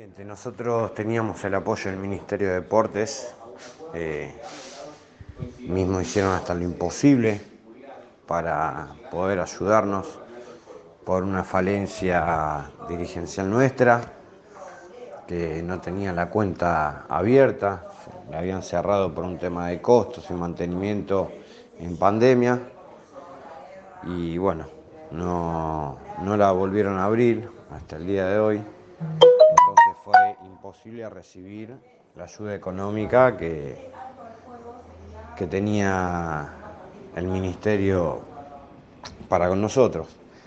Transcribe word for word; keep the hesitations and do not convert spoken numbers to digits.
Siguiente, nosotros teníamos el apoyo del Ministerio de Deportes, eh, mismo hicieron hasta lo imposible para poder ayudarnos por una falencia dirigencial nuestra, que no tenía la cuenta abierta, la habían cerrado por un tema de costos y mantenimiento en pandemia, y bueno, no, no la volvieron a abrir hasta el día de hoy. Entonces fue imposible recibir la ayuda económica que, que tenía el ministerio para con nosotros.